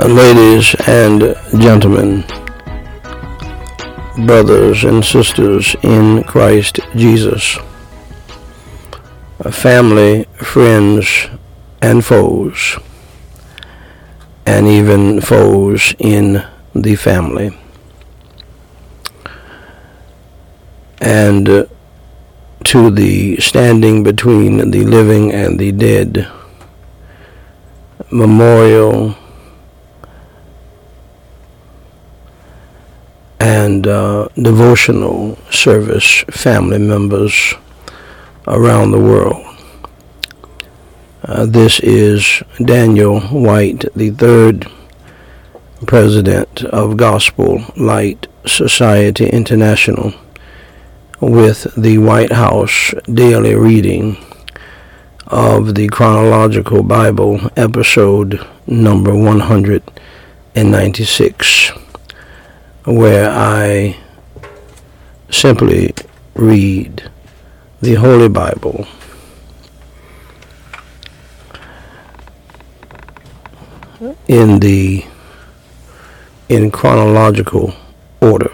Ladies and gentlemen, brothers and sisters in Christ Jesus, family, friends, and foes, and even foes in the family, and to the standing between the living and the dead memorial and devotional service family members around the world. This is Daniel White, the third president of Gospel Light Society International, with the White House daily reading of the Chronological Bible, episode number 196, where I simply read the Holy Bible in chronological order.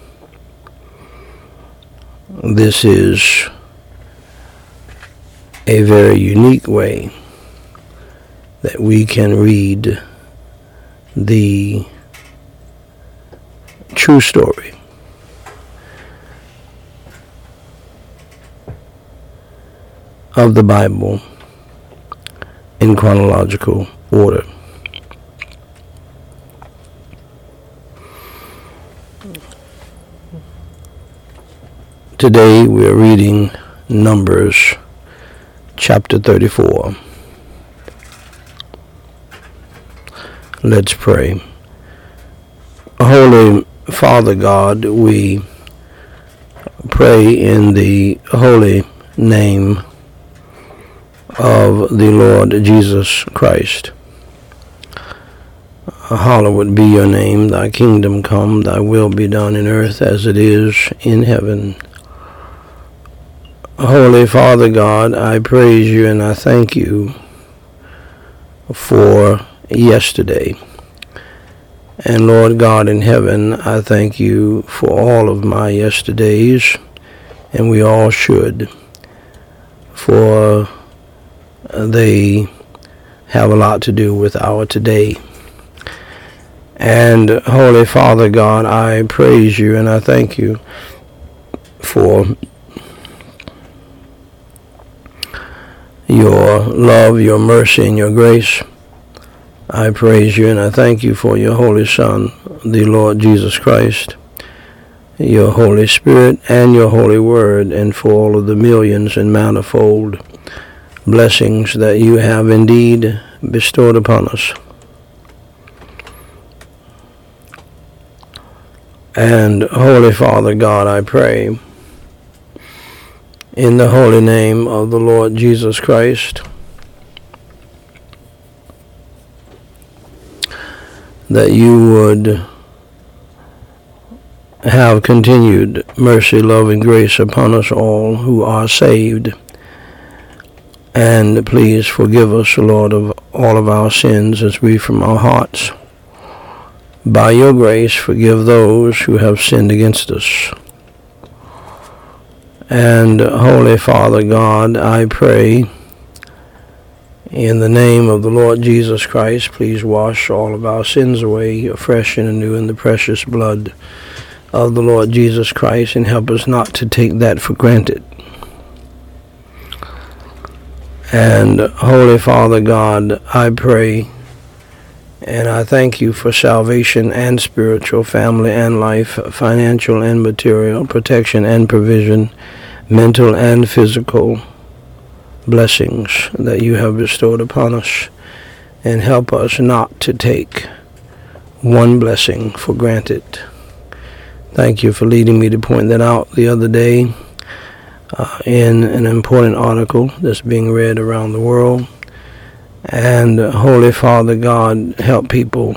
This is a very unique way that we can read the true story of the Bible in chronological order. Today we're reading Numbers chapter 34. Let's pray. Holy Father God, we pray in the holy name of the Lord Jesus Christ. Hallowed be your name, thy kingdom come, thy will be done in earth as it is in heaven. Holy Father God, I praise you and I thank you for yesterday. And Lord God in heaven, I thank you for all of my yesterdays, and we all should, for they have a lot to do with our today. And Holy Father God, I praise you and I thank you for your love, your mercy, and your grace. I praise you and I thank you for your Holy Son, the Lord Jesus Christ, your Holy Spirit, and your Holy Word, and for all of the millions and manifold blessings that you have indeed bestowed upon us. And Holy Father God, I pray in the holy name of the Lord Jesus Christ that you would have continued mercy, love, and grace upon us all who are saved. And please forgive us, Lord, of all of our sins as we from our hearts, by your grace, forgive those who have sinned against us. And Holy Father God, I pray in the name of the Lord Jesus Christ, please wash all of our sins away afresh and anew in the precious blood of the Lord Jesus Christ, and help us not to take that for granted. And Holy Father God, I pray and I thank you for salvation and spiritual, family and life, financial and material, protection and provision, mental and physical blessings that you have bestowed upon us, and help us not to take one blessing for granted. Thank you for leading me to point that out the other day in an important article that's being read around the world. And Holy Father God, help people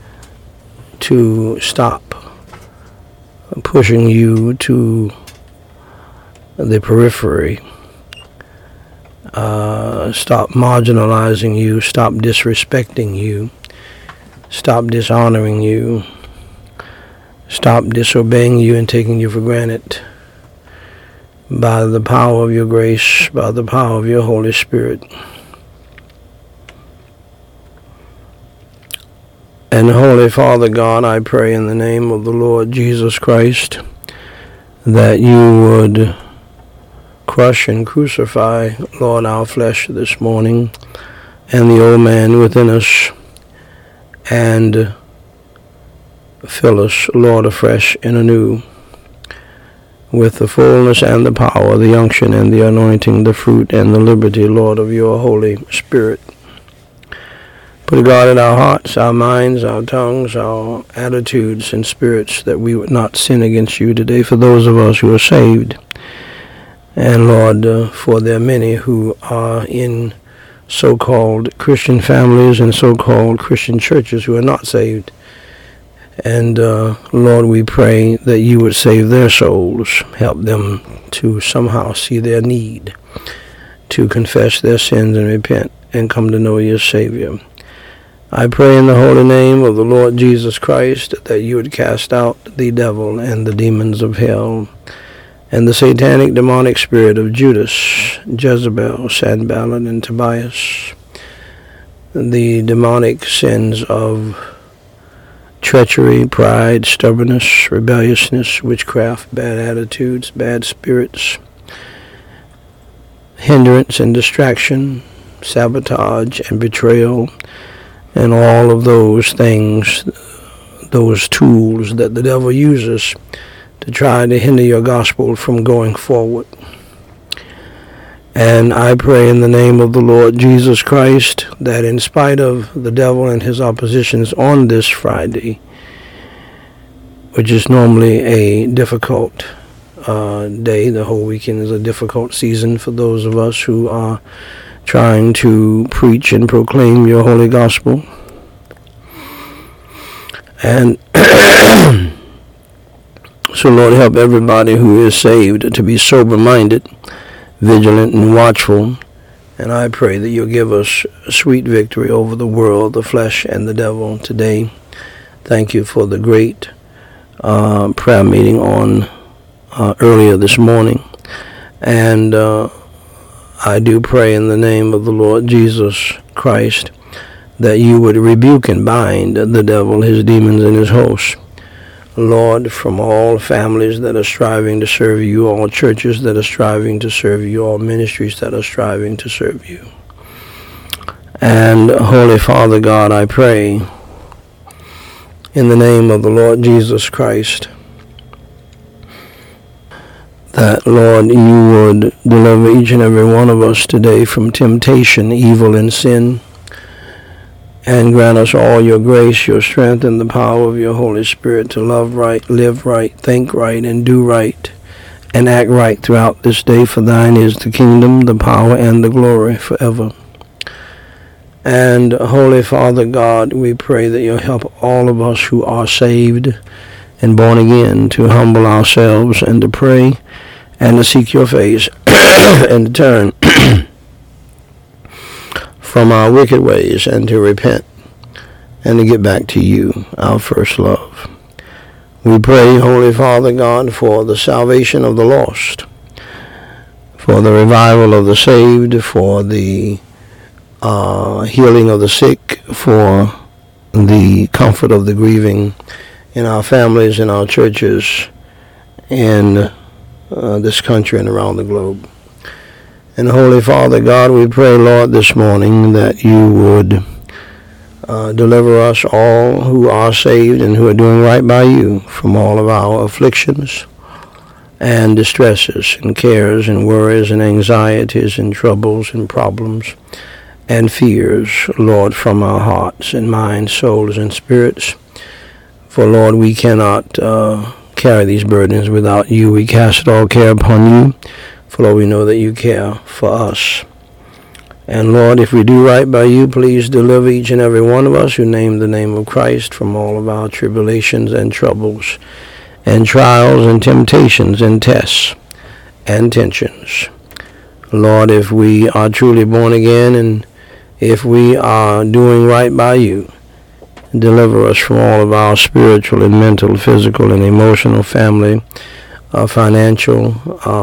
to stop pushing you to the periphery, stop marginalizing you, stop disrespecting you, stop dishonoring you, stop disobeying you and taking you for granted by the power of your grace, by the power of your Holy Spirit. And Holy Father God, I pray in the name of the Lord Jesus Christ that you would crush and crucify, Lord, our flesh this morning and the old man within us, and fill us, Lord, afresh and anew with the fullness and the power, the unction and the anointing, the fruit and the liberty, Lord, of your Holy Spirit. Put God in our hearts, our minds, our tongues, our attitudes and spirits, that we would not sin against you today for those of us who are saved. And Lord, for there are many who are in so-called Christian families and so-called Christian churches who are not saved. And Lord, we pray that you would save their souls, help them to somehow see their need, to confess their sins and repent and come to know your Savior. I pray in the holy name of the Lord Jesus Christ that you would cast out the devil and the demons of hell and the satanic demonic spirit of Judas, Jezebel, Sanballat, and Tobias, the demonic sins of treachery, pride, stubbornness, rebelliousness, witchcraft, bad attitudes, bad spirits, hindrance and distraction, sabotage and betrayal, and all of those things, those tools that the devil uses to try to hinder your gospel from going forward. And I pray in the name of the Lord Jesus Christ that in spite of the devil and his oppositions on this Friday, which is normally a difficult day, the whole weekend is a difficult season for those of us who are trying to preach and proclaim your holy gospel. And so Lord, help everybody who is saved to be sober-minded, vigilant and watchful. And I pray that you'll give us sweet victory over the world, the flesh, and the devil today. Thank you for the great prayer meeting on earlier this morning. And I do pray in the name of the Lord Jesus Christ that you would rebuke and bind the devil, his demons, and his hosts. Lord, from all families that are striving to serve you, all churches that are striving to serve you, all ministries that are striving to serve you. And Holy Father God, I pray in the name of the Lord Jesus Christ that, Lord, you would deliver each and every one of us today from temptation, evil, and sin, and grant us all your grace, your strength, and the power of your Holy Spirit to love right, live right, think right, and do right, and act right throughout this day. For thine is the kingdom, the power, and the glory forever. And Holy Father God, we pray that you'll help all of us who are saved and born again to humble ourselves and to pray and to seek your face and to turn from our wicked ways and to repent and to get back to you, our first love. We pray, Holy Father God, for the salvation of the lost, for the revival of the saved, for the healing of the sick, for the comfort of the grieving in our families, in our churches, in this country and around the globe. And Holy Father God, we pray, Lord, this morning that you would deliver us all who are saved and who are doing right by you from all of our afflictions and distresses and cares and worries and anxieties and troubles and problems and fears, Lord, from our hearts and minds, souls, and spirits. For, Lord, we cannot carry these burdens without you. We cast all care upon you, for, Lord, we know that you care for us. And, Lord, if we do right by you, please deliver each and every one of us who name the name of Christ from all of our tribulations and troubles and trials and temptations and tests and tensions. Lord, if we are truly born again and if we are doing right by you, Deliver us from all of our spiritual and mental, physical and emotional, family, financial,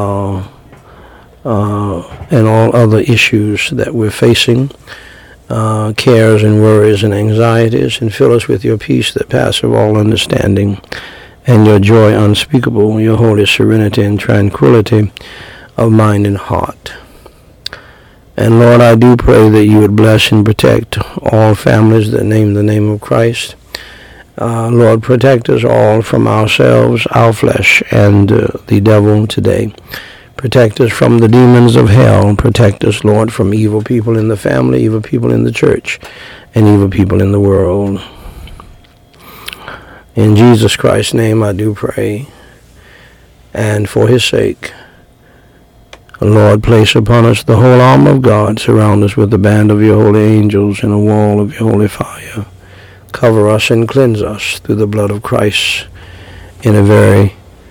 and all other issues that we're facing, cares and worries and anxieties, and fill us with your peace that passeth all understanding, and your joy unspeakable, your holy serenity and tranquility of mind and heart. And Lord, I do pray that you would bless and protect all families that name the name of Christ. Lord, protect us all from ourselves, our flesh, and the devil today. Protect us from the demons of hell. Protect us, Lord, from evil people in the family, evil people in the church, and evil people in the world. In Jesus Christ's name I do pray, and for his sake, Lord, place upon us the whole armor of God. Surround us with the band of your holy angels and a wall of your holy fire. Cover us and cleanse us through the blood of Christ in a very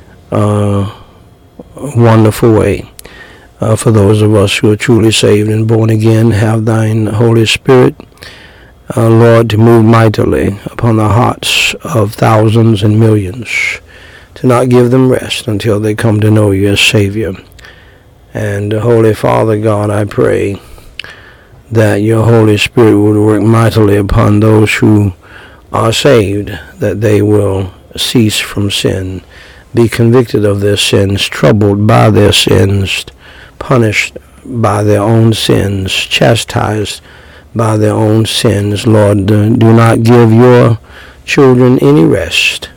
wonderful way. For those of us who are truly saved and born again, have thine Holy Spirit, Lord, to move mightily upon the hearts of thousands and millions, to not give them rest until they come to know you as Savior. And Holy Father God, I pray that your Holy Spirit would work mightily upon those who are saved, that they will cease from sin, be convicted of their sins, troubled by their sins, punished by their own sins, chastised by their own sins. Lord, do not give your children any rest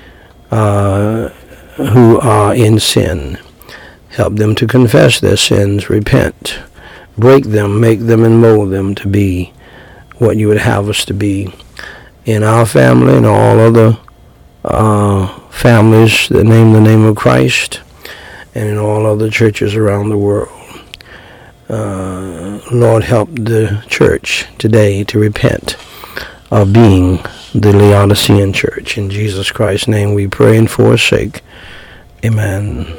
who are in sin. Help them to confess their sins, repent, break them, make them, and mold them to be what you would have us to be in our family and all other families that name the name of Christ, and in all other churches around the world. Lord, help the church today to repent of being the Laodicean church. In Jesus Christ's name we pray, and for his sake, amen.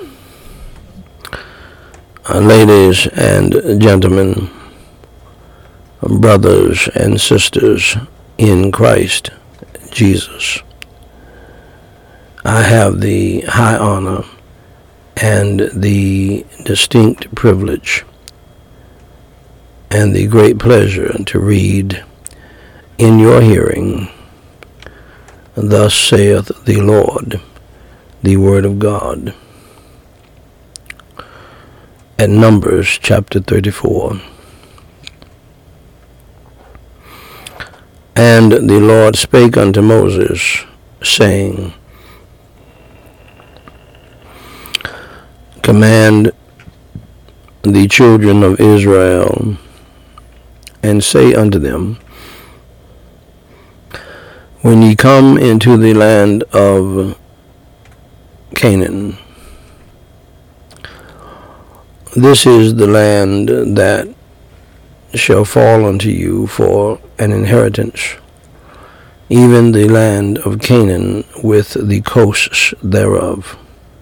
Ladies and gentlemen, brothers and sisters in Christ Jesus, I have the high honor and the distinct privilege and the great pleasure to read in your hearing, Thus saith the Lord, the Word of God. At Numbers chapter 34. And the Lord spake unto Moses, saying, Command the children of Israel, and say unto them, When ye come into the land of Canaan, this is the land that shall fall unto you for an inheritance, even the land of Canaan with the coasts thereof.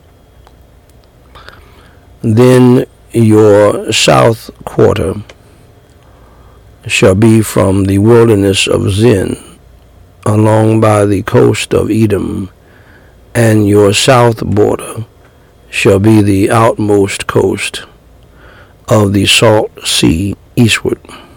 Then your south quarter shall be from the wilderness of Zin, along by the coast of Edom, and your south border shall be the outmost coast of the salt sea eastward.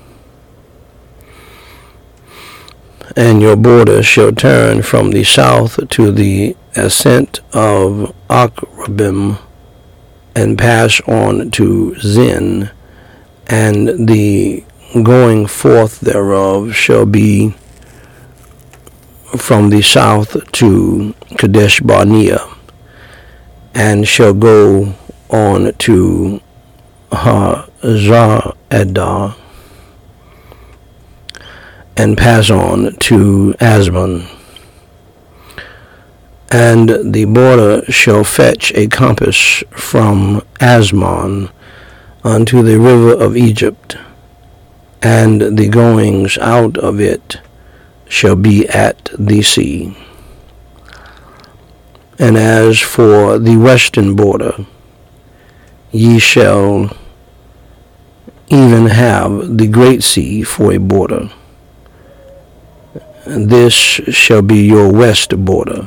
And your border shall turn from the south to the ascent of Akrabim, and pass on to Zin, and the going forth thereof shall be from the south to Kadesh Barnea, and shall go on to Hazar-Edah, and pass on to Asmon. And the border shall fetch a compass from Asmon unto the river of Egypt, and the goings out of it shall be at the sea. And as for the western border, ye shall even have the great sea for a border, this shall be your west border,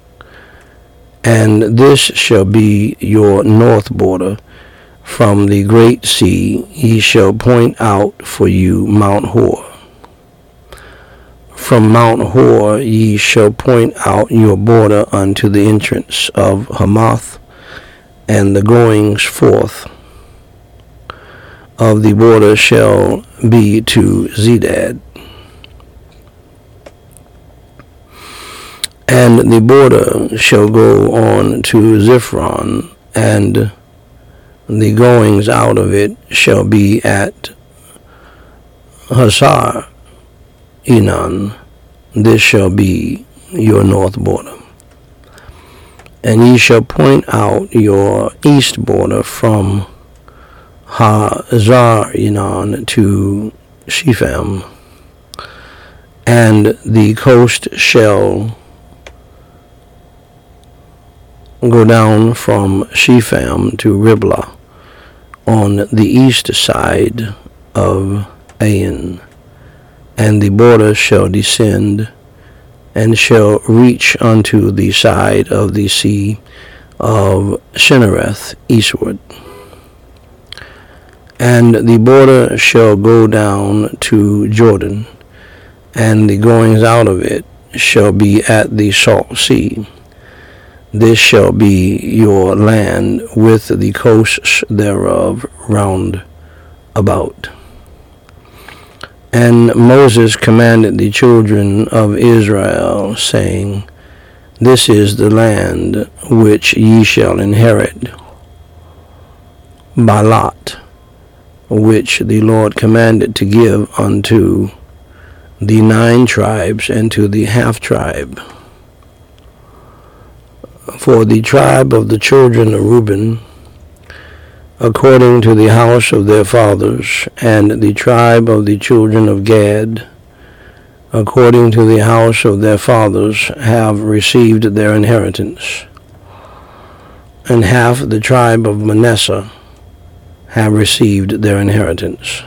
and this shall be your north border. From the great sea ye shall point out for you Mount Hor. From Mount Hor ye shall point out your border unto the entrance of Hamath, and the goings forth of the border shall be to Zedad. And the border shall go on to Ziphron, and the goings out of it shall be at Hazar Enon. This shall be your north border. And ye shall point out your east border from Hazar Enon to Shepham, and the coast shall go down from Shepham to Riblah on the east side of Ain, and the border shall descend and shall reach unto the side of the sea of Shinnereth eastward. And the border shall go down to Jordan, and the goings out of it shall be at the salt sea. This shall be your land with the coasts thereof round about. And Moses commanded the children of Israel, saying, This is the land which ye shall inherit by lot, which the Lord commanded to give unto the 9 tribes and to the half tribe. For the tribe of the children of Reuben, according to the house of their fathers, and the tribe of the children of Gad, according to the house of their fathers, have received their inheritance. And half the tribe of Manasseh have received their inheritance.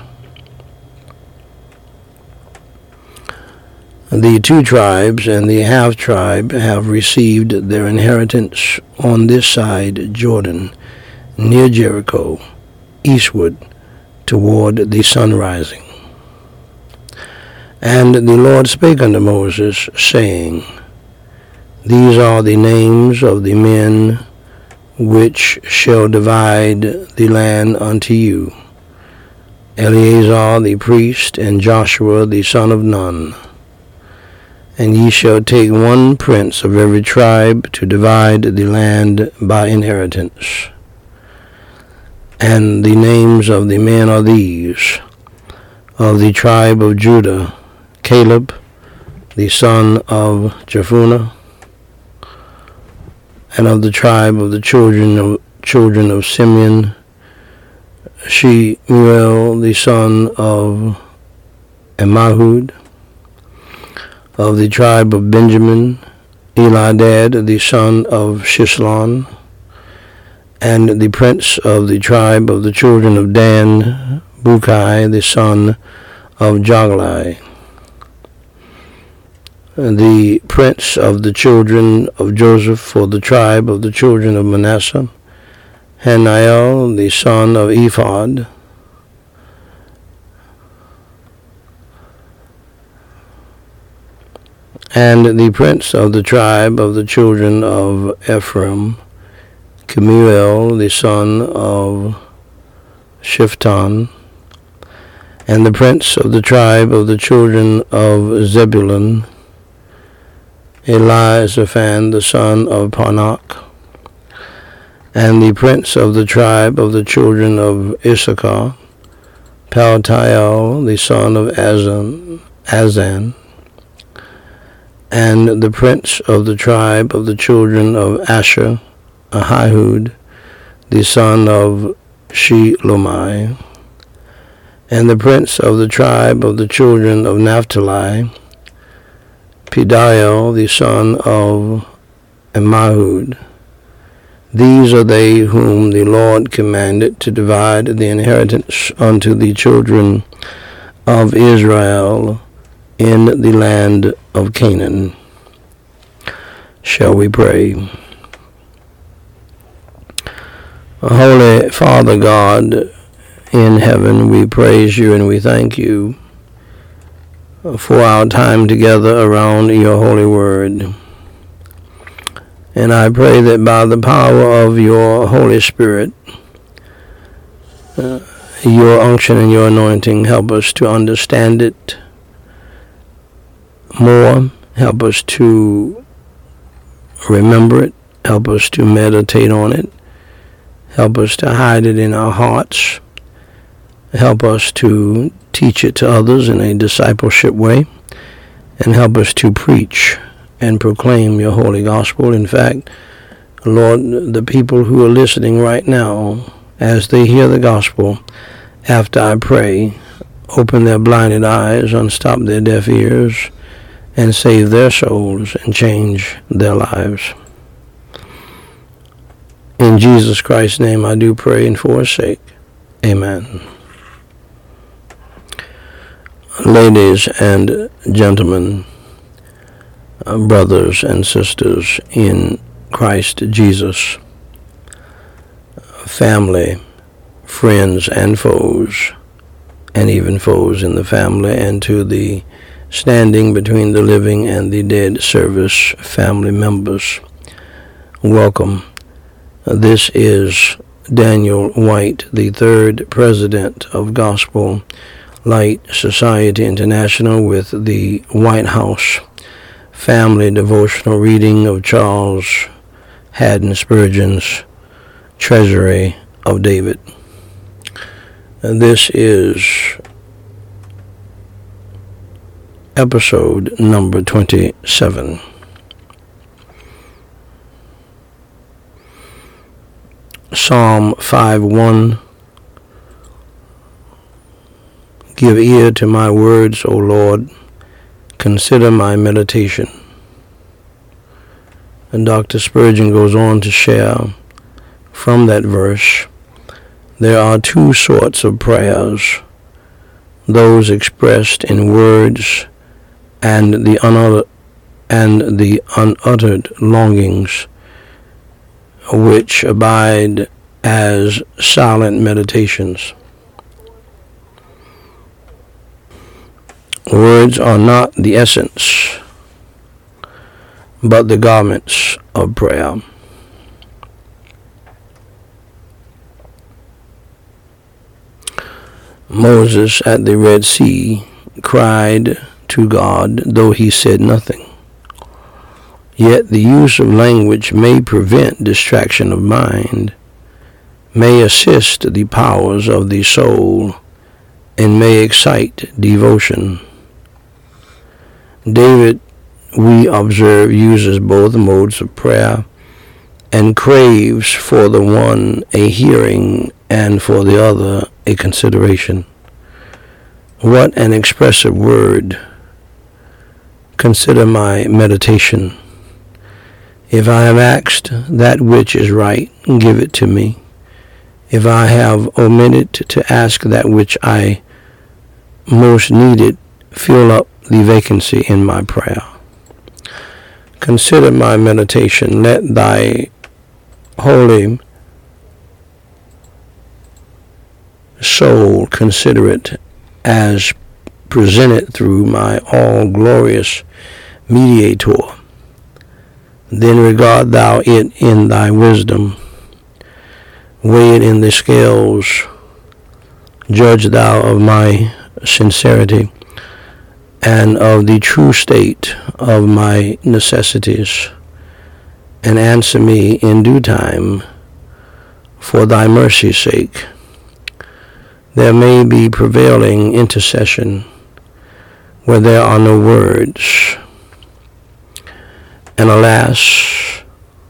The 2 tribes and the half tribe have received their inheritance on this side Jordan, near Jericho, eastward, toward the sun rising. And the Lord spake unto Moses, saying, These are the names of the men which shall divide the land unto you, Eleazar the priest, and Joshua the son of Nun. And ye shall take 1 prince of every tribe to divide the land by inheritance. And the names of the men are these: of the tribe of Judah, Caleb, the son of Jephunneh; and of the tribe of the children of Simeon, Shemuel, the son of Ammihud; of the tribe of Benjamin, Elidad, the son of Shislon; and the prince of the tribe of the children of Dan, Bukai, the son of Joglai; the prince of the children of Joseph for the tribe of the children of Manasseh, Haniel, the son of Ephod; and the prince of the tribe of the children of Ephraim, Kemuel, the son of Shiftan; and the prince of the tribe of the children of Zebulun, Elizaphan, the son of Panak; and the prince of the tribe of the children of Issachar, Paltiel, the son of Azan; and the prince of the tribe of the children of Asher, Ahihud, the son of Shelomai; and the prince of the tribe of the children of Naphtali, Pediel, the son of Ammihud. These are they whom the Lord commanded to divide the inheritance unto the children of Israel in the land of Canaan. Shall we pray? Holy Father God in heaven, we praise you and we thank you for our time together around your holy word. And I pray that by the power of your Holy Spirit, your unction and your anointing, help us to understand it more, help us to remember it, help us to meditate on it, help us to hide it in our hearts, help us to teach it to others in a discipleship way, and help us to preach and proclaim your holy gospel. In fact, Lord, the people who are listening right now, as they hear the gospel, after I pray, open their blinded eyes, unstop their deaf ears, and save their souls and change their lives. In Jesus Christ's name I do pray and forsake. Amen. Ladies and gentlemen, brothers and sisters in Christ Jesus, family, friends and foes, and even foes in the family, and to the Standing Between the Living and the Dead service family members, welcome. This is Daniel White, the third president of Gospel Light Society International, with the White House Family Devotional reading of Charles Haddon Spurgeon's Treasury of David. And this is episode number 27. Psalm 5:1. Give ear to my words, O Lord. Consider my meditation. And Dr. Spurgeon goes on to share from that verse, there are two sorts of prayers, those expressed in words and the unuttered longings, which abide as silent meditations. Words are not the essence, but the garments of prayer. Moses at the Red Sea cried to God, though he said nothing. Yet the use of language may prevent distraction of mind, may assist the powers of the soul, and may excite devotion. David, we observe, uses both modes of prayer and craves for the one a hearing and for the other a consideration. What an expressive word. Consider my meditation. If I have asked that which is right, give it to me. If I have omitted to ask that which I most needed, fill up the vacancy in my prayer. Consider my meditation. Let thy holy soul consider it as presented through my all-glorious mediator. Then regard thou it in thy wisdom. Weigh it in the scales. Judge thou of my sincerity and of the true state of my necessities, and answer me in due time for thy mercy's sake. There may be prevailing intercession where there are no words, and alas,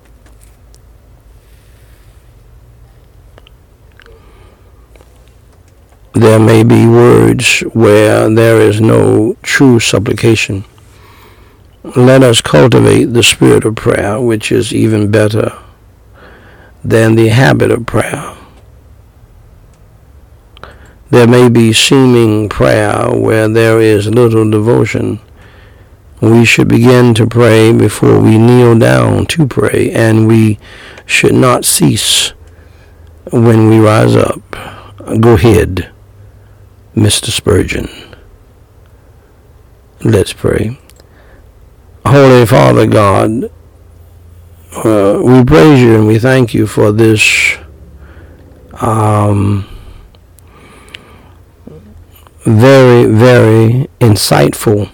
there may be words where there is no true supplication. Let us cultivate the spirit of prayer, which is even better than the habit of prayer. There may be seeming prayer where there is little devotion. We should begin to pray before we kneel down to pray, and we should not cease when we rise up. Go ahead, Mr. Spurgeon. Let's pray. Holy Father God, we praise you and we thank you for this very, very insightful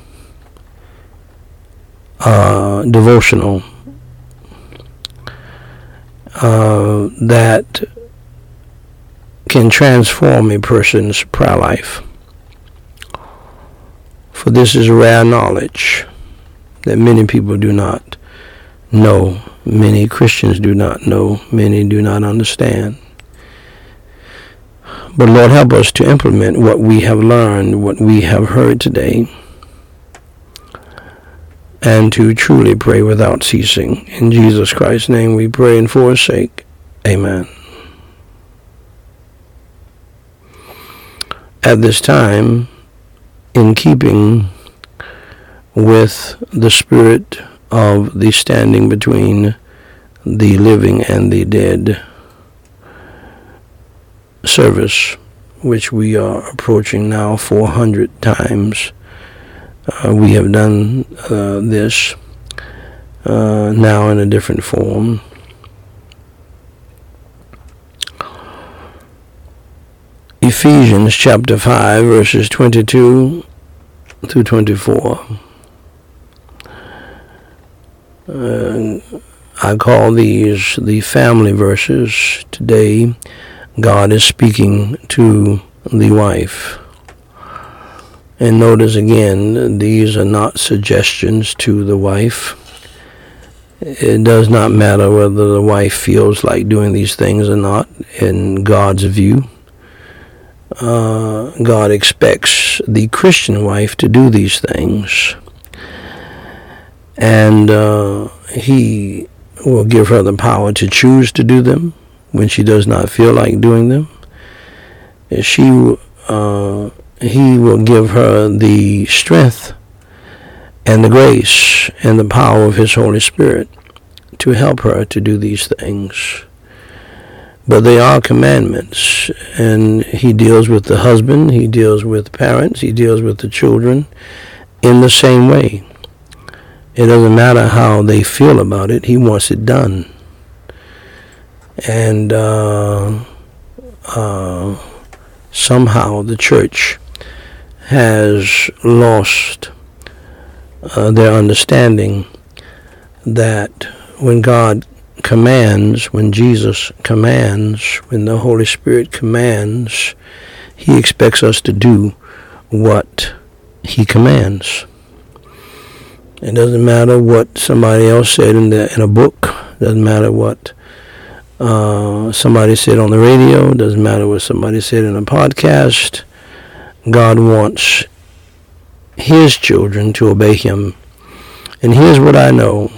devotional that can transform a person's prayer life. For this is rare knowledge that many people do not know, many Christians do not know, many do not understand. But Lord, help us to implement what we have learned, what we have heard today, and to truly pray without ceasing. In Jesus Christ's name we pray and for his sake. Amen. At this time, in keeping with the spirit of the standing between the living and the dead service, which we are approaching now 400 times, we have done this now in a different form. Ephesians chapter 5, verses 22 through 24. I call these the family verses. Today, God is speaking to the wife. And notice again, these are not suggestions to the wife. It does not matter whether the wife feels like doing these things or not in God's view. God expects the Christian wife to do these things. And he will give her the power to choose to do them when she does not feel like doing them. He will give her the strength and the grace and the power of his Holy Spirit to help her to do these things. But they are commandments, and he deals with the husband, he deals with parents, he deals with the children in the same way. It doesn't matter how they feel about it, he wants it done. And somehow the church has lost their understanding that when God commands, when Jesus commands, when the Holy Spirit commands, he expects us to do what he commands. It doesn't matter what somebody else said in a book. It doesn't matter what somebody said on the radio. It doesn't matter what somebody said in a podcast. God wants his children to obey him. And here's what I know.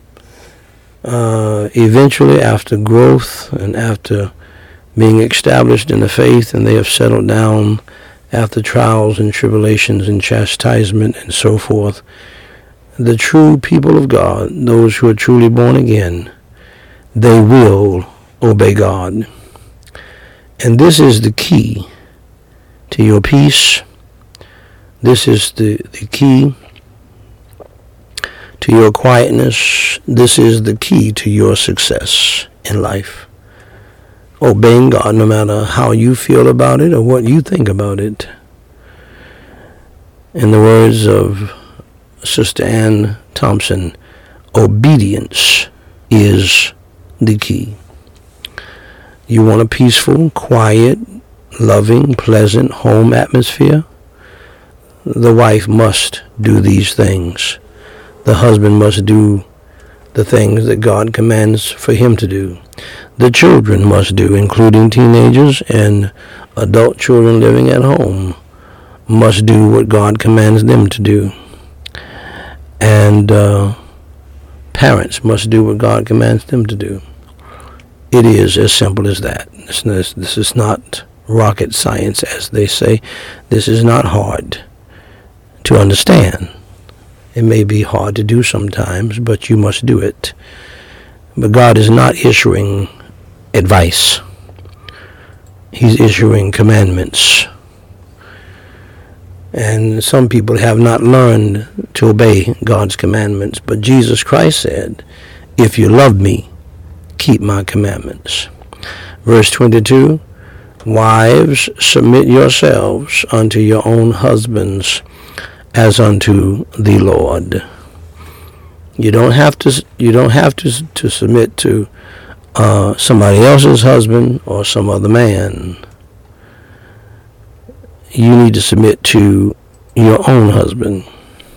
Eventually, after growth and after being established in the faith, and they have settled down after trials and tribulations and chastisement and so forth, the true people of God, those who are truly born again, they will obey God. And this is the key to your peace. This is the key to your quietness. This is the key to your success in life. Obeying God no matter how you feel about it or what you think about it. In the words of Sister Ann Thompson, obedience is the key. You want a peaceful, quiet, loving, pleasant home atmosphere? The wife must do these things. The husband must do the things that God commands for him to do. The children must do, including teenagers and adult children living at home, must do what God commands them to do. And parents must do what God commands them to do. It is as simple as that. This is not rocket science, as they say. This is not hard to understand. It may be hard to do sometimes, but you must do it. But God is not issuing advice. He's issuing commandments. And some people have not learned to obey God's commandments. But Jesus Christ said, if you love me, keep my commandments. Verse 22, wives, submit yourselves unto your own husbands as unto the Lord. You don't have to submit to somebody else's husband or some other man. You need to submit to your own husband.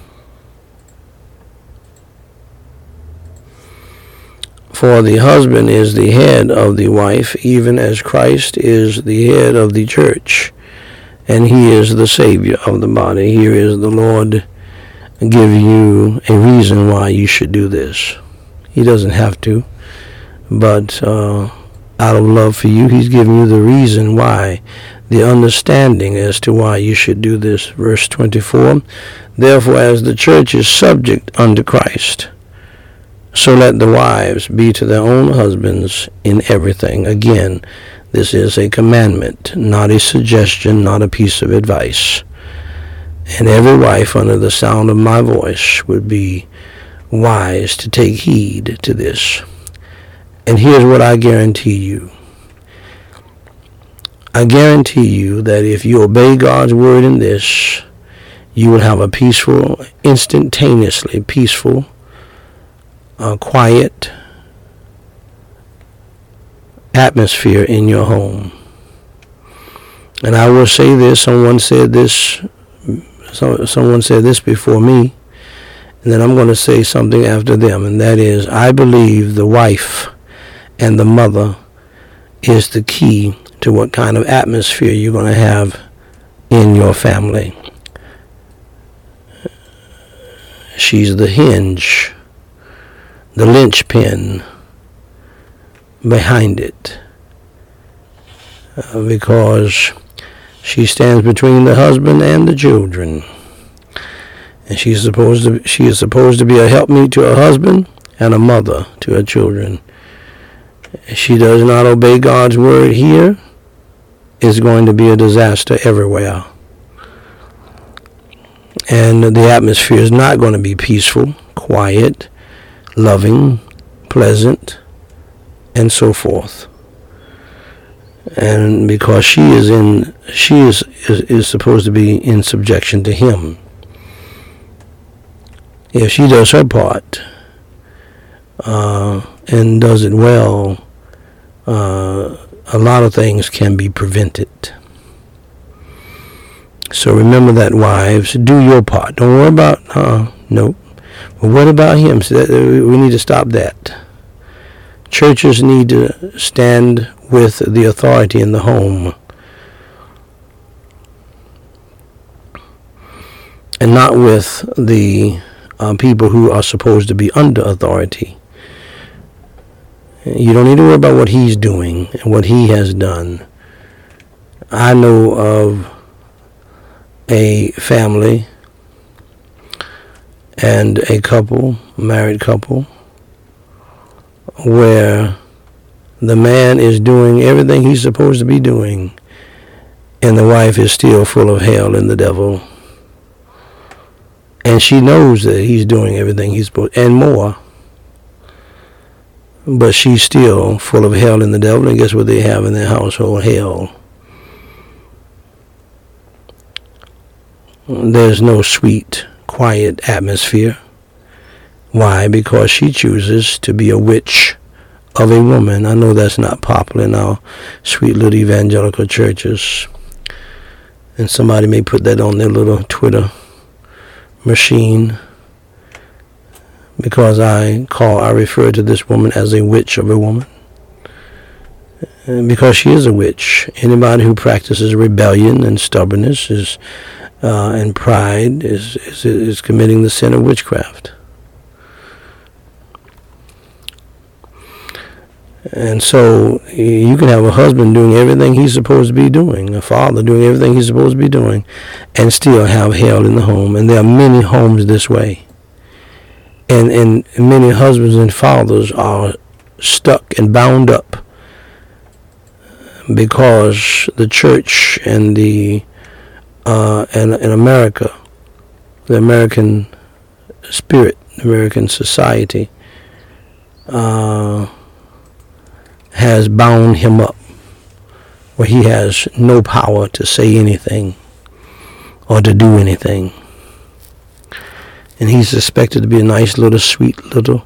For the husband is the head of the wife, even as Christ is the head of the church, and he is the Savior of the body. Here is the Lord give you a reason why you should do this. He doesn't have to, but out of love for you, he's giving you the reason why, the understanding as to why you should do this. Verse 24, therefore as the church is subject unto Christ, so let the wives be to their own husbands in everything. Again, this is a commandment, not a suggestion, not a piece of advice. And every wife under the sound of my voice would be wise to take heed to this. And here's what I guarantee you. I guarantee you that if you obey God's word in this, you will have a peaceful, instantaneously peaceful, quiet atmosphere in your home. And I will say this, someone said this before me, and then I'm going to say something after them, and that is, I believe the wife and the mother is the key to what kind of atmosphere you're going to have in your family. She's the hinge, the linchpin behind it, because she stands between the husband and the children, and she is supposed to be a helpmeet to her husband and a mother to her children. If she does not obey God's word here, it's going to be a disaster everywhere. And the atmosphere is not going to be peaceful, quiet, loving, pleasant, and so forth. And because she is supposed to be in subjection to him. If she does her part and does it well, a lot of things can be prevented. So remember that, wives, do your part. Don't worry about, no. But what about him? So we need to stop that. Churches need to stand with the authority in the home and not with the people who are supposed to be under authority. You don't need to worry about what he's doing and what he has done. I know of a family and a couple, married couple, where the man is doing everything he's supposed to be doing, and the wife is still full of hell and the devil. And she knows that he's doing everything he's supposed, and more. But she's still full of hell and the devil, and guess what they have in their household? Hell. There's no sweet, quiet atmosphere. Why? Because she chooses to be a witch of a woman. I know that's not popular in our sweet little evangelical churches. And somebody may put that on their little Twitter machine, because I refer to this woman as a witch of a woman. And because she is a witch. Anybody who practices rebellion and stubbornness and pride is committing the sin of witchcraft. And so you can have a husband doing everything he's supposed to be doing, a father doing everything he's supposed to be doing, and still have hell in the home. And there are many homes this way. And many husbands and fathers are stuck and bound up because the church and the and America, the American spirit, American society, has bound him up, where he has no power to say anything or to do anything. And he's expected to be a nice little, sweet little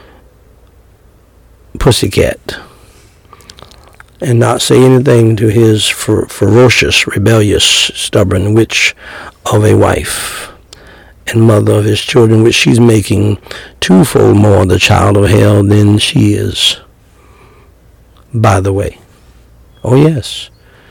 pussycat and not say anything to his ferocious, rebellious, stubborn witch of a wife and mother of his children, which she's making twofold more the child of hell than she is, by the way. Oh, yes.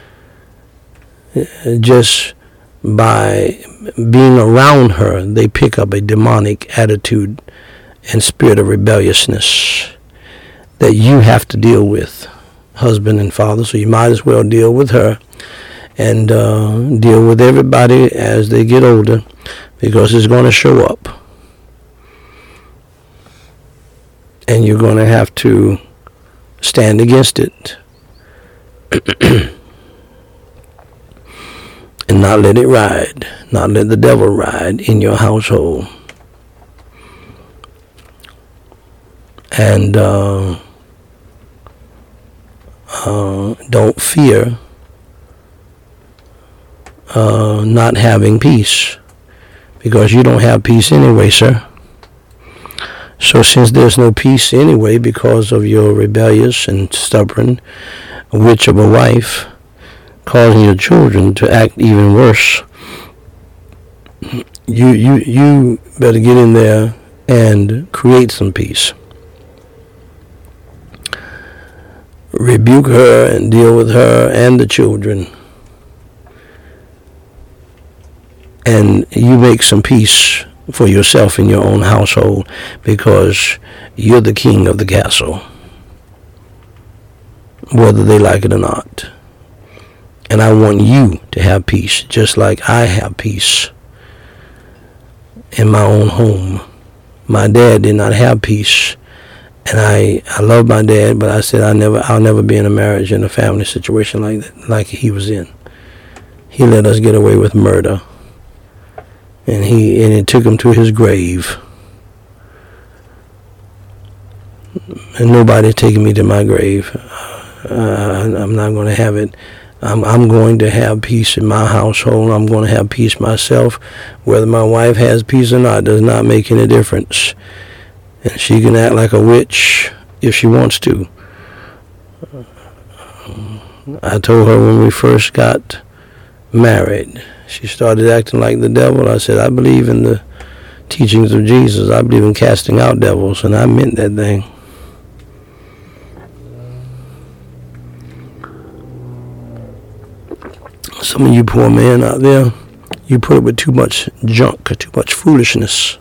Just by being around her, they pick up a demonic attitude and spirit of rebelliousness that you have to deal with, husband and father. So you might as well deal with her and deal with everybody as they get older, because it's going to show up. And you're going to have to stand against it and not let it ride, not let the devil ride in your household. And don't fear not having peace, because you don't have peace anyway, sir. So since there's no peace anyway because of your rebellious and stubborn witch of a wife causing your children to act even worse, you better get in there and create some peace. Rebuke her and deal with her and the children. And you make some peace for yourself in your own household, because you're the king of the castle, whether they like it or not. And I want you to have peace, just like I have peace in my own home. My dad did not have peace, and I love my dad, but I said I'll never be in a marriage and a family situation like that, like he was in. He let us get away with murder. And it took him to his grave. And nobody's taking me to my grave. I'm not going to have it. I'm going to have peace in my household. I'm going to have peace myself. Whether my wife has peace or not does not make any difference. And she can act like a witch if she wants to. I told her when we first got married, she started acting like the devil. I said, I believe in the teachings of Jesus. I believe in casting out devils, and I meant that thing. Some of you poor men out there, you put up with too much junk, too much foolishness.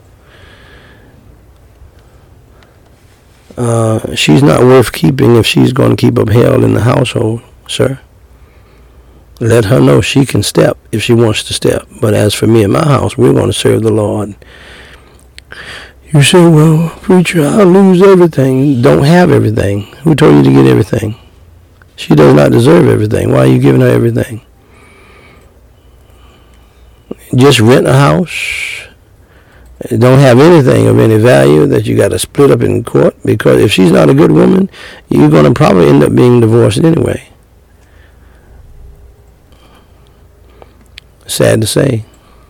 She's not worth keeping if she's going to keep up hell in the household, sir. Let her know she can step if she wants to step. But as for me and my house, we're going to serve the Lord. You say, well, preacher, I'll lose everything. Don't have everything. Who told you to get everything? She does not deserve everything. Why are you giving her everything? Just rent a house. Don't have anything of any value that you got to split up in court. Because if she's not a good woman, you're going to probably end up being divorced anyway. Sad to say.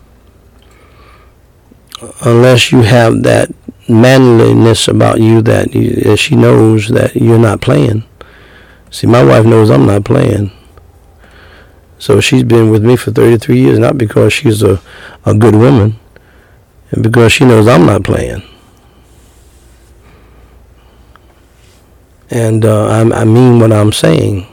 Unless you have that manliness about you that she knows that you're not playing. See, my wife knows I'm not playing. So she's been with me for 33 years, not because she's a good woman, and because she knows I'm not playing. And I mean what I'm saying.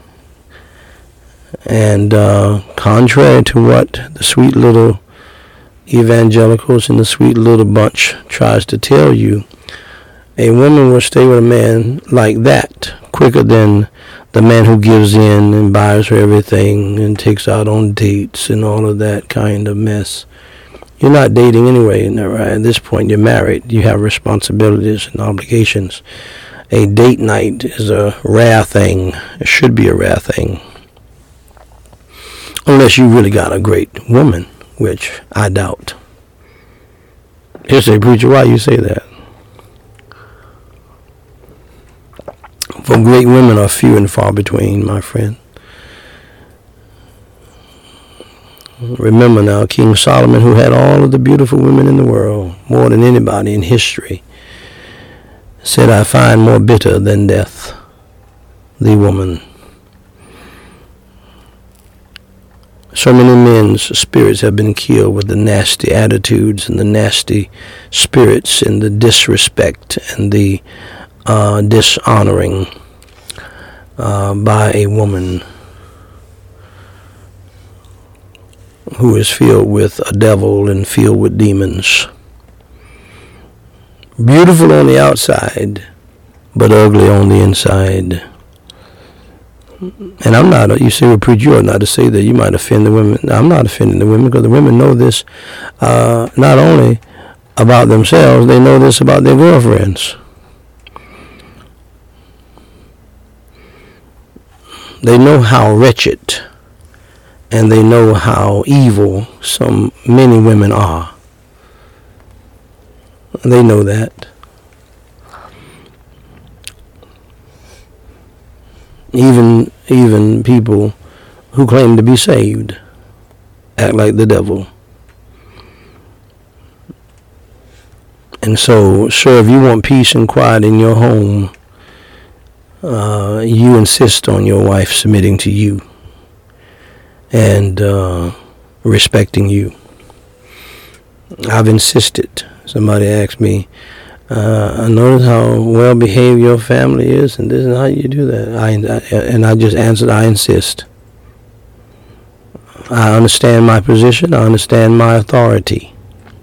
And contrary to what the sweet little evangelicals and the sweet little bunch tries to tell you, a woman will stay with a man like that quicker than the man who gives in and buys her everything and takes out on dates and all of that kind of mess. You're not dating anyway, right? At this point, you're married. You have responsibilities and obligations. A date night is a rare thing. It should be a rare thing. Unless you really got a great woman, which I doubt. You say, preacher, why you say that? For great women are few and far between, my friend. Remember now, King Solomon, who had all of the beautiful women in the world, more than anybody in history, said, I find more bitter than death, the woman. So many men's spirits have been killed with the nasty attitudes and the nasty spirits and the disrespect and the dishonoring by a woman who is filled with a devil and filled with demons. Beautiful on the outside, but ugly on the inside. And I'm not, you say, well, preacher, you ought not to say that. You might offend the women. I'm not offending the women, because the women know this not only about themselves, they know this about their girlfriends. They know how wretched and they know how evil many women are. They know that. Even people who claim to be saved act like the devil. And so, sir, if you want peace and quiet in your home, you insist on your wife submitting to you and respecting you. I've insisted. Somebody asked me, I notice how well behaved your family is, and this is how you do that. And I just answered, I insist. I understand my position. I understand my authority.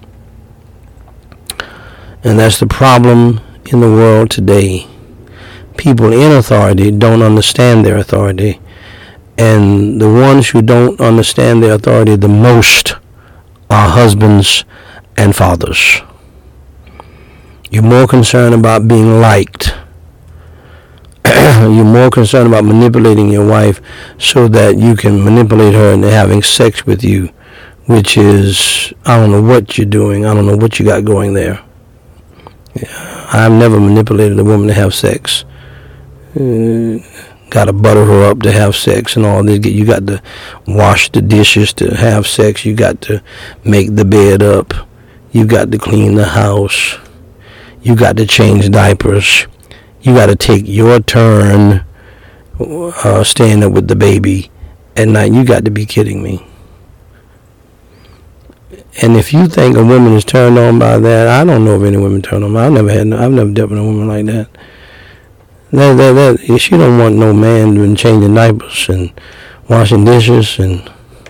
And that's the problem in the world today. People in authority don't understand their authority. And the ones who don't understand their authority the most are husbands and fathers. You're more concerned about being liked. You're more concerned about manipulating your wife so that you can manipulate her into having sex with you, which is, I don't know what you're doing. I don't know what you got going there. I've never manipulated a woman to have sex. Got to butter her up to have sex and all this. You got to wash the dishes to have sex. You got to make the bed up. You got to clean the house. You got to change diapers. You got to take your turn staying up with the baby at night. You got to be kidding me. And if you think a woman is turned on by that, I don't know if any women turn on. I've never dealt with a woman like that. She don't want no man doing changing diapers and washing dishes, and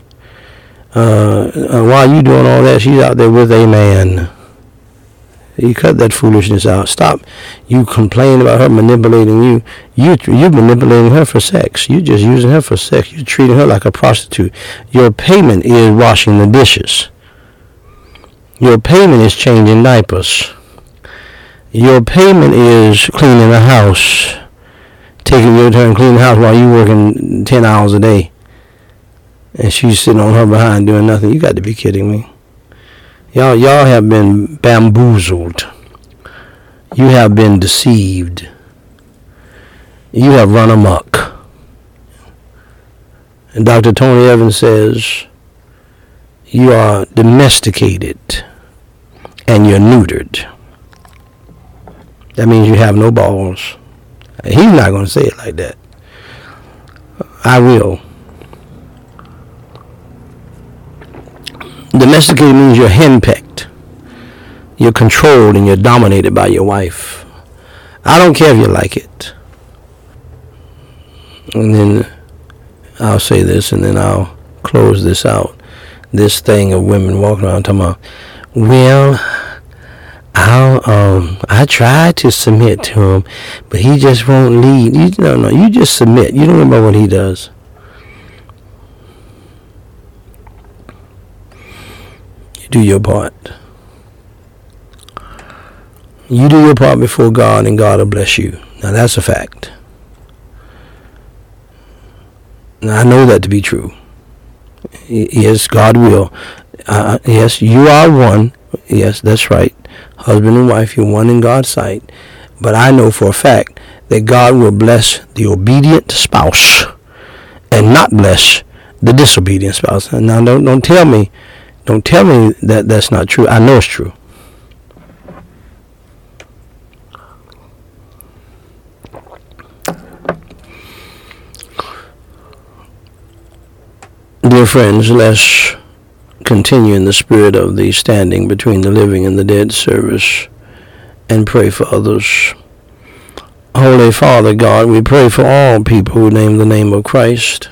while you doing all that, she's out there with a man. You cut that foolishness out. Stop. You complain about her manipulating you. You're manipulating her for sex. You're just using her for sex. You're treating her like a prostitute. Your payment is washing the dishes. Your payment is changing diapers. Your payment is cleaning the house. Taking your turn cleaning the house while you're working 10 hours a day. And she's sitting on her behind doing nothing. You got to be kidding me. Y'all have been bamboozled. You have been deceived. You have run amok. And Dr. Tony Evans says, you are domesticated and you're neutered. That means you have no balls. He's not going to say it like that. I will. Domesticated means you're henpecked. You're controlled and you're dominated by your wife. I don't care if you like it. And then I'll say this and then I'll close this out. This thing of women walking around talking about, well, I try to submit to him, but he just won't lead. You just submit. You don't worry about what he does. You do your part. You do your part before God, and God will bless you. Now, that's a fact. Now, I know that to be true. Yes, God will. Yes, you are one. Yes, that's right. Husband and wife, you're one in God's sight. But I know for a fact that God will bless the obedient spouse and not bless the disobedient spouse. Now, don't tell me that that's not true. I know it's true. Dear friends, let's continue in the spirit of the standing between the living and the dead service and pray for others. Holy Father God, we pray for all people who name the name of Christ.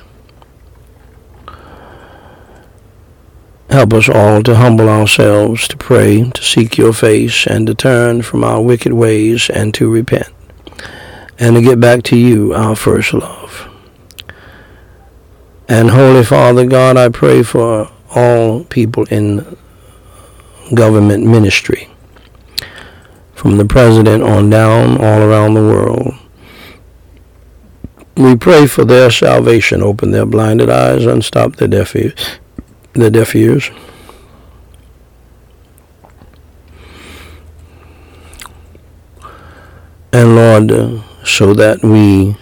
Help us all to humble ourselves, to pray, to seek your face, and to turn from our wicked ways and to repent, and to get back to you, our first love. And Holy Father God, I pray for all people in government ministry, from the president on down, all around the world. We pray for their salvation. Open their blinded eyes, unstop their deaf ears. And Lord, so that we,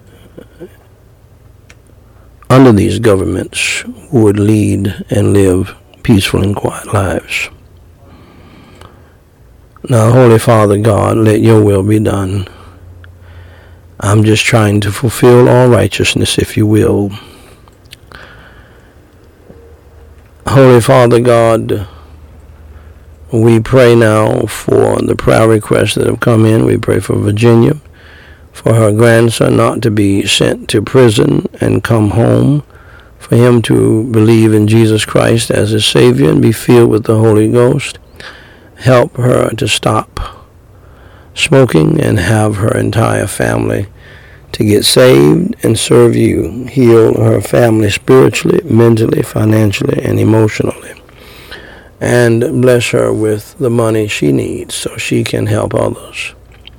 under these governments, would lead and live peaceful and quiet lives. Now, Holy Father God, let your will be done. I'm just trying to fulfill all righteousness, if you will. Holy Father God, we pray now for the prayer requests that have come in. We pray for Virginia, for her grandson not to be sent to prison and come home, for him to believe in Jesus Christ as his Savior and be filled with the Holy Ghost. Help her to stop smoking and have her entire family to get saved and serve you. Heal her family spiritually, mentally, financially, and emotionally. And bless her with the money she needs so she can help others.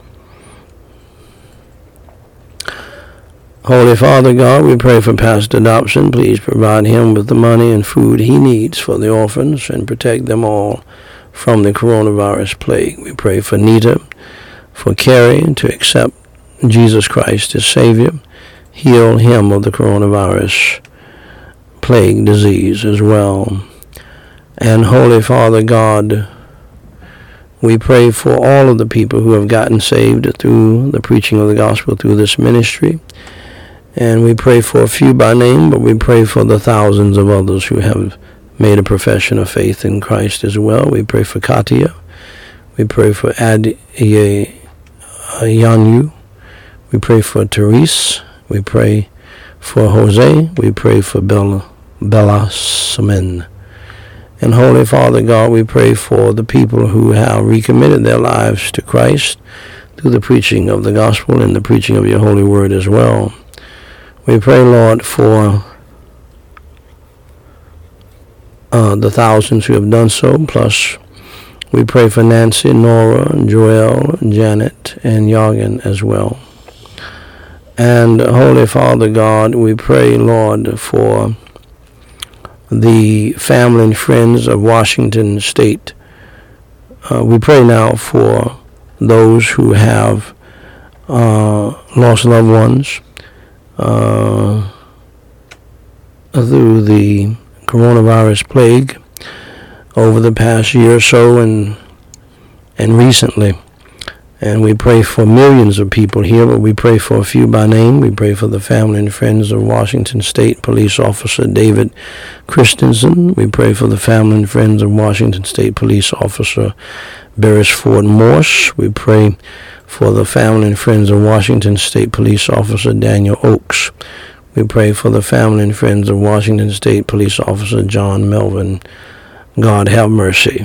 Holy Father God, we pray for Pastor Dobson. Please provide him with the money and food he needs for the orphans and protect them all from the coronavirus plague. We pray for Nita, for Carrie to accept Jesus Christ as Savior. Heal him of the coronavirus plague disease as well. And Holy Father God, we pray for all of the people who have gotten saved through the preaching of the gospel through this ministry. And we pray for a few by name, but we pray for the thousands of others who have made a profession of faith in Christ as well. We pray for Katia. We pray for Yanyu. We pray for Therese. We pray for Jose. We pray for Bella Semen. And Holy Father God, we pray for the people who have recommitted their lives to Christ through the preaching of the gospel and the preaching of your holy word as well. We pray, Lord, for the thousands who have done so, plus we pray for Nancy, Nora, Joel, Janet, and Jorgen as well. And Holy Father God, we pray, Lord, for the family and friends of Washington State. We pray now for those who have lost loved ones through the coronavirus plague over the past year or so and recently. And we pray for millions of people here, but we pray for a few by name. We pray for the family and friends of Washington State Police Officer David Christensen. We pray for the family and friends of Washington State Police Officer Beresford Morse. We pray for the family and friends of Washington State Police Officer Daniel Oakes. We pray for the family and friends of Washington State Police Officer John Melvin. God have mercy.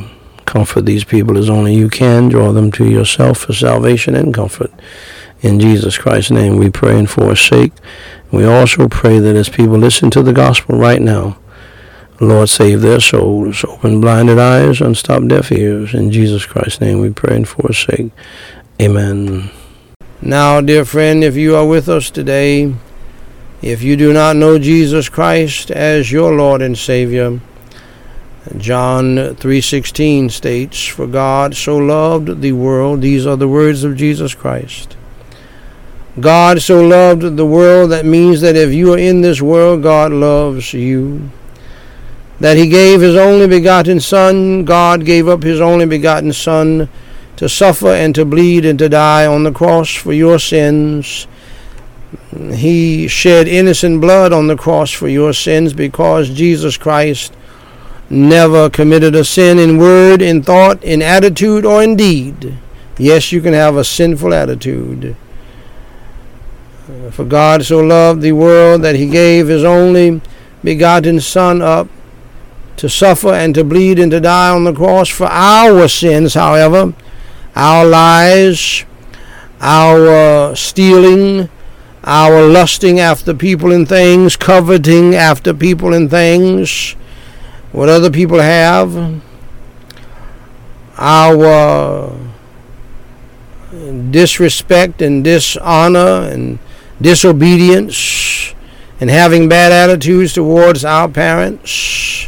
Comfort these people as only you can. Draw them to yourself for salvation and comfort. In Jesus Christ's name we pray and forsake. We also pray that as people listen to the gospel right now, Lord, save their souls, open blinded eyes, unstop deaf ears. In Jesus Christ's name we pray and forsake. Amen. Now, dear friend, if you are with us today, if you do not know Jesus Christ as your Lord and Savior, John 3:16 states, "For God so loved the world," these are the words of Jesus Christ. God so loved the world, that means that if you are in this world, God loves you. That he gave his only begotten Son, God gave up his only begotten Son to suffer and to bleed and to die on the cross for your sins. He shed innocent blood on the cross for your sins because Jesus Christ never committed a sin in word, in thought, in attitude, or in deed. Yes, you can have a sinful attitude. For God so loved the world that he gave his only begotten Son up to suffer and to bleed and to die on the cross for our sins, however, our lies, our stealing, our lusting after people and things, coveting after people and things, what other people have, our disrespect and dishonor and disobedience and having bad attitudes towards our parents,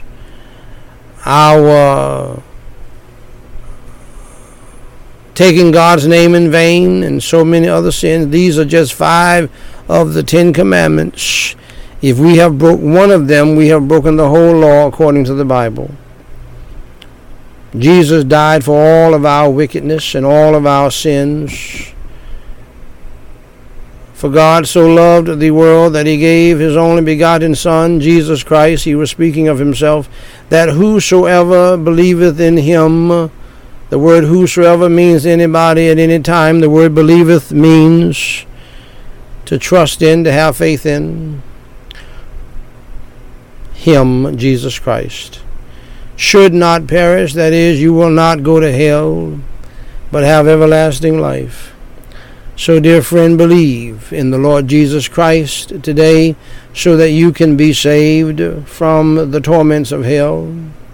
our taking God's name in vain, and so many other sins. These are just 5 of the 10 commandments. If we have broke one of them, we have broken the whole law according to the Bible. Jesus died for all of our wickedness and all of our sins. For God so loved the world that he gave his only begotten Son, Jesus Christ, he was speaking of himself, that whosoever believeth in him, the word whosoever means anybody at any time. The word believeth means to trust in, to have faith in. Him, Jesus Christ, should not perish, that is, you will not go to hell, but have everlasting life. So, dear friend, believe in the Lord Jesus Christ today so that you can be saved from the torments of hell.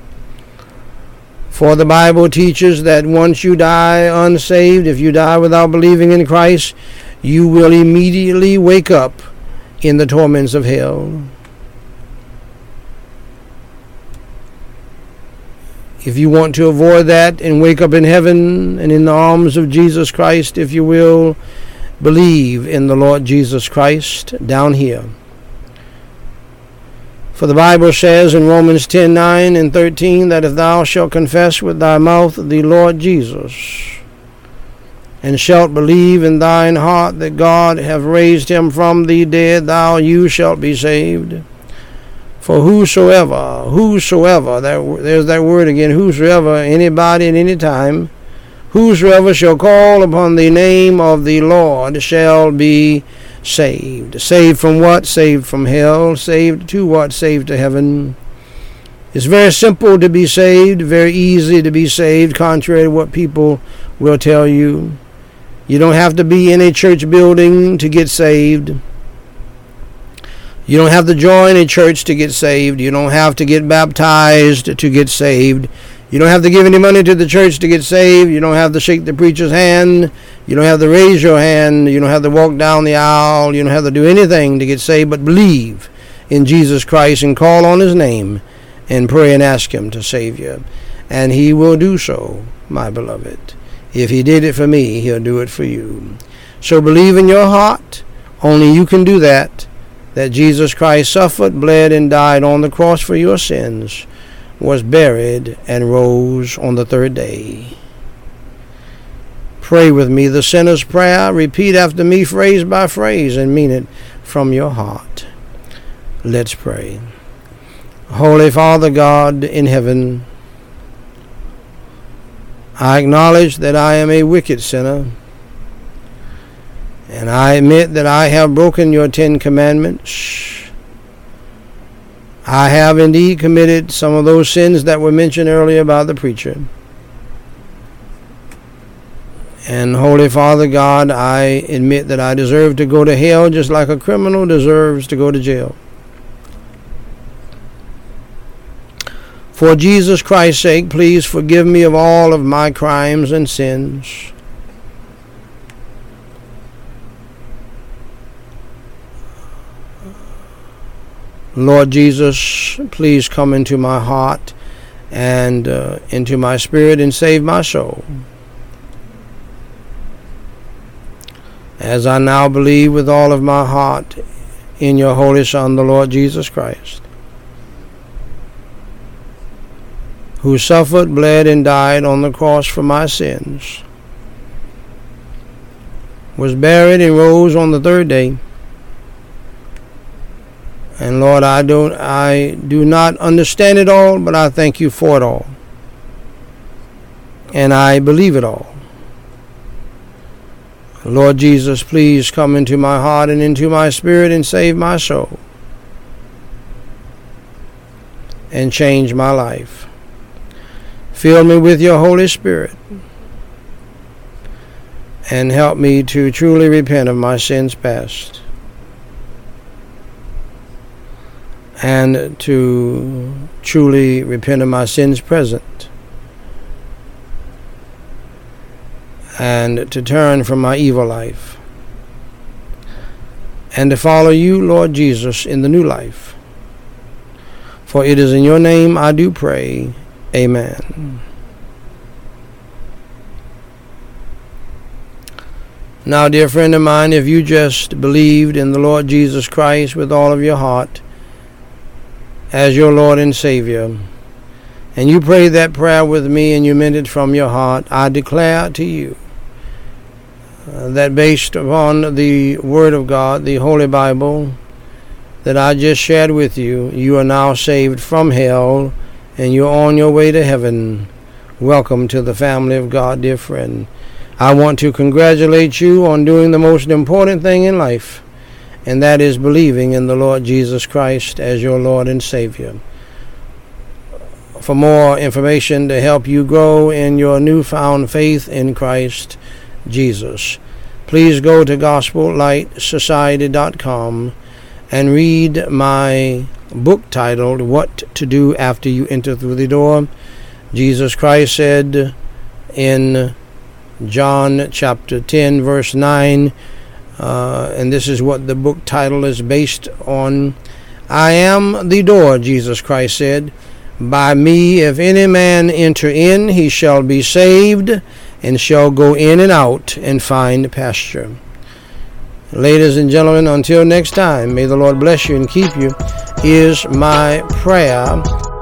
For the Bible teaches that once you die unsaved, if you die without believing in Christ, you will immediately wake up in the torments of hell. If you want to avoid that and wake up in heaven and in the arms of Jesus Christ, if you will, believe in the Lord Jesus Christ down here. For the Bible says in Romans 10:9 and 13 that if thou shalt confess with thy mouth the Lord Jesus, and shalt believe in thine heart that God hath raised him from the dead, you shalt be saved. For whosoever, there's that word again, whosoever, anybody at any time, whosoever shall call upon the name of the Lord shall be saved. Saved from what? Saved from hell. Saved to what? Saved to heaven. It's very simple to be saved, very easy to be saved, contrary to what people will tell you. You don't have to be in a church building to get saved. You don't have to join a church to get saved. You don't have to get baptized to get saved. You don't have to give any money to the church to get saved. You don't have to shake the preacher's hand. You don't have to raise your hand. You don't have to walk down the aisle. You don't have to do anything to get saved, but believe in Jesus Christ and call on his name and pray and ask him to save you. And he will do so, my beloved. If he did it for me, he'll do it for you. So believe in your heart. Only you can do that Jesus Christ suffered, bled, and died on the cross for your sins, was buried, and rose on the 3rd day. Pray with me the sinner's prayer. Repeat after me phrase by phrase and mean it from your heart. Let's pray. Holy Father God in heaven, I acknowledge that I am a wicked sinner, and I admit that I have broken your 10 commandments. I have indeed committed some of those sins that were mentioned earlier by the preacher. And Holy Father God, I admit that I deserve to go to hell just like a criminal deserves to go to jail. For Jesus Christ's sake, please forgive me of all of my crimes and sins. Lord Jesus, please come into my heart and into my spirit and save my soul. As I now believe with all of my heart in your Holy Son, the Lord Jesus Christ, who suffered, bled, and died on the cross for my sins, was buried and rose on the third day. And Lord, I do not understand it all, but I thank you for it all. And I believe it all. Lord Jesus, please come into my heart and into my spirit and save my soul and change my life. Fill me with your Holy Spirit and help me to truly repent of my sins past and to truly repent of my sins present and to turn from my evil life and to follow you, Lord Jesus, in the new life. For it is in your name I do pray. Amen. Now, dear friend of mine, if you just believed in the Lord Jesus Christ with all of your heart as your Lord and Savior, and you prayed that prayer with me and you meant it from your heart, I declare to you that based upon the Word of God, the Holy Bible, that I just shared with you, you are now saved from hell and you're on your way to heaven. Welcome to the family of God, dear friend. I want to congratulate you on doing the most important thing in life, and that is believing in the Lord Jesus Christ as your Lord and Savior. For more information to help you grow in your newfound faith in Christ Jesus, please go to GospelLightSociety.com and read my book titled What to Do After You Enter Through the Door. Jesus Christ said in John chapter 10 verse 9, and this is what the book title is based on. I am the door, Jesus Christ said. By me, if any man enter in, he shall be saved, and shall go in and out and find pasture. Ladies and gentlemen, until next time, may the Lord bless you and keep you, is my prayer.